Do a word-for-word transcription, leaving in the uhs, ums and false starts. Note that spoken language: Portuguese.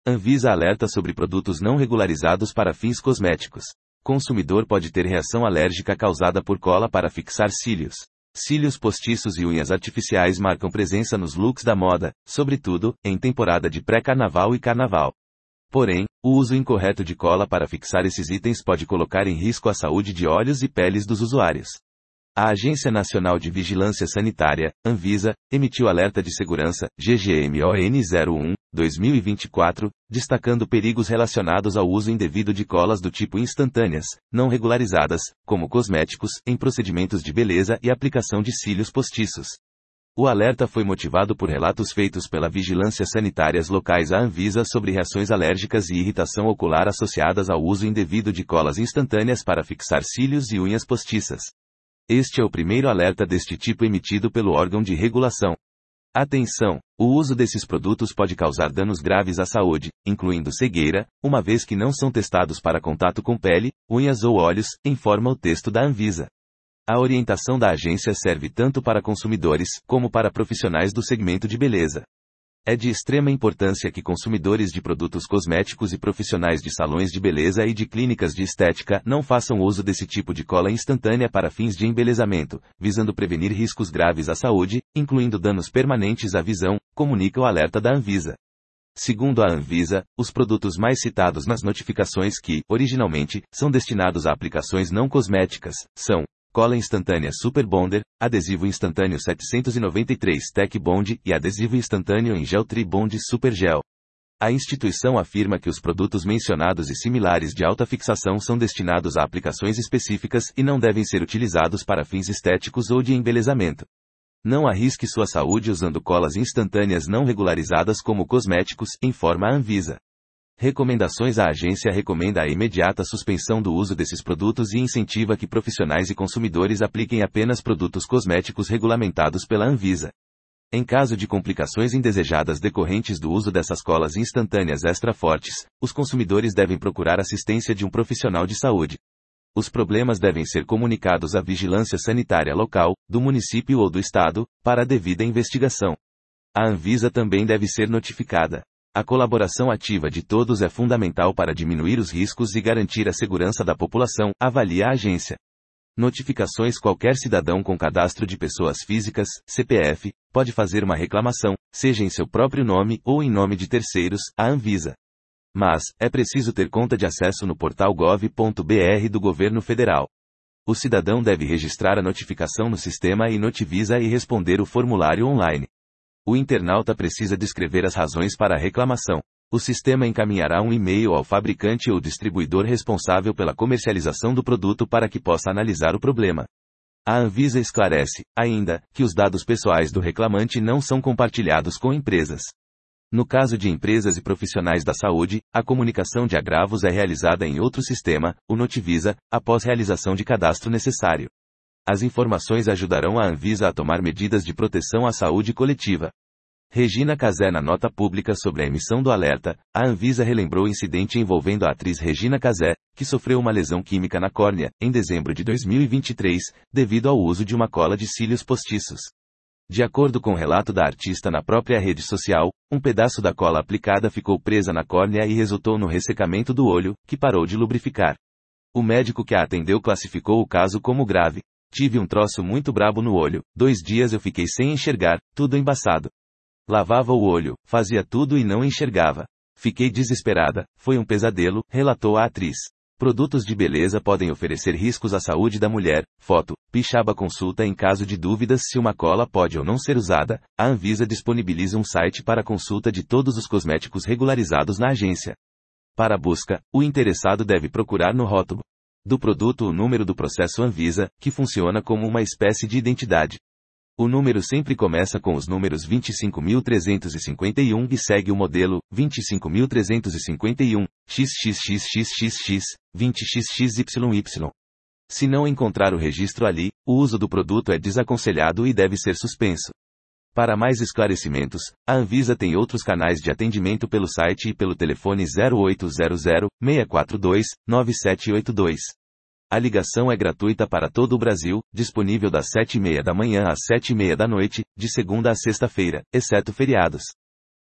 Anvisa alerta sobre produtos não regularizados para fins cosméticos. Consumidor pode ter reação alérgica causada por cola para fixar cílios. Cílios postiços e unhas artificiais marcam presença nos looks da moda, sobretudo em temporada de pré-carnaval e carnaval. Porém, o uso incorreto de cola para fixar esses itens pode colocar em risco a saúde de olhos e peles dos usuários. A Agência Nacional de Vigilância Sanitária, Anvisa, emitiu alerta de segurança, G G M O N zero um, dois mil e vinte e quatro, destacando perigos relacionados ao uso indevido de colas do tipo instantâneas, não regularizadas, como cosméticos, em procedimentos de beleza e aplicação de cílios postiços. O alerta foi motivado por relatos feitos pela Vigilância Sanitárias locais à Anvisa sobre reações alérgicas e irritação ocular associadas ao uso indevido de colas instantâneas para fixar cílios e unhas postiças. Este é o primeiro alerta deste tipo emitido pelo órgão de regulação. Atenção! O uso desses produtos pode causar danos graves à saúde, incluindo cegueira, uma vez que não são testados para contato com pele, unhas ou olhos, informa o texto da Anvisa. A orientação da agência serve tanto para consumidores, como para profissionais do segmento de beleza. É de extrema importância que consumidores de produtos cosméticos e profissionais de salões de beleza e de clínicas de estética não façam uso desse tipo de cola instantânea para fins de embelezamento, visando prevenir riscos graves à saúde, incluindo danos permanentes à visão, comunica o alerta da Anvisa. Segundo a Anvisa, os produtos mais citados nas notificações que, originalmente, são destinados a aplicações não cosméticas, são cola instantânea Super Bonder, adesivo instantâneo setecentos e noventa e três Tech Bond e adesivo instantâneo em gel Tri Bond Super Gel. A instituição afirma que os produtos mencionados e similares de alta fixação são destinados a aplicações específicas e não devem ser utilizados para fins estéticos ou de embelezamento. Não arrisque sua saúde usando colas instantâneas não regularizadas como cosméticos, informa a Anvisa. Recomendações: a agência recomenda a imediata suspensão do uso desses produtos e incentiva que profissionais e consumidores apliquem apenas produtos cosméticos regulamentados pela Anvisa. Em caso de complicações indesejadas decorrentes do uso dessas colas instantâneas extra fortes, os consumidores devem procurar assistência de um profissional de saúde. Os problemas devem ser comunicados à vigilância sanitária local, do município ou do estado, para a devida investigação. A Anvisa também deve ser notificada. A colaboração ativa de todos é fundamental para diminuir os riscos e garantir a segurança da população, avalia a agência. Notificações: qualquer cidadão com cadastro de pessoas físicas, C P F, pode fazer uma reclamação, seja em seu próprio nome ou em nome de terceiros, à Anvisa. Mas, é preciso ter conta de acesso no portal gov ponto br do governo federal. O cidadão deve registrar a notificação no sistema e Notivisa e responder o formulário online. O internauta precisa descrever as razões para a reclamação. O sistema encaminhará um e-mail ao fabricante ou distribuidor responsável pela comercialização do produto para que possa analisar o problema. A Anvisa esclarece, ainda, que os dados pessoais do reclamante não são compartilhados com empresas. No caso de empresas e profissionais da saúde, a comunicação de agravos é realizada em outro sistema, o Notivisa, após realização de cadastro necessário. As informações ajudarão a Anvisa a tomar medidas de proteção à saúde coletiva. Regina Casé: na nota pública sobre a emissão do alerta, a Anvisa relembrou o incidente envolvendo a atriz Regina Casé, que sofreu uma lesão química na córnea, em dezembro de dois mil e vinte e três, devido ao uso de uma cola de cílios postiços. De acordo com o relato da artista na própria rede social, um pedaço da cola aplicada ficou presa na córnea e resultou no ressecamento do olho, que parou de lubrificar. O médico que a atendeu classificou o caso como grave. Tive um troço muito brabo no olho, dois dias eu fiquei sem enxergar, tudo embaçado. Lavava o olho, fazia tudo e não enxergava. Fiquei desesperada, foi um pesadelo, relatou a atriz. Produtos de beleza podem oferecer riscos à saúde da mulher. Foto, Pixaba consulta em caso de dúvidas se uma cola pode ou não ser usada. A Anvisa disponibiliza um site para consulta de todos os cosméticos regularizados na agência. Para a busca, o interessado deve procurar no rótulo do produto o número do processo Anvisa, que funciona como uma espécie de identidade. O número sempre começa com os números vinte e cinco mil trezentos e cinquenta e um e segue o modelo vinte e cinco mil trezentos e cinquenta e um, X X X X X X, vinte X X Y Y. Se não encontrar o registro ali, o uso do produto é desaconselhado e deve ser suspenso. Para mais esclarecimentos, a Anvisa tem outros canais de atendimento pelo site e pelo telefone zero oito zero zero, seis quatro dois, nove sete oito dois. A ligação é gratuita para todo o Brasil, disponível das sete e meia da manhã às sete e meia da noite, de segunda a sexta-feira, exceto feriados.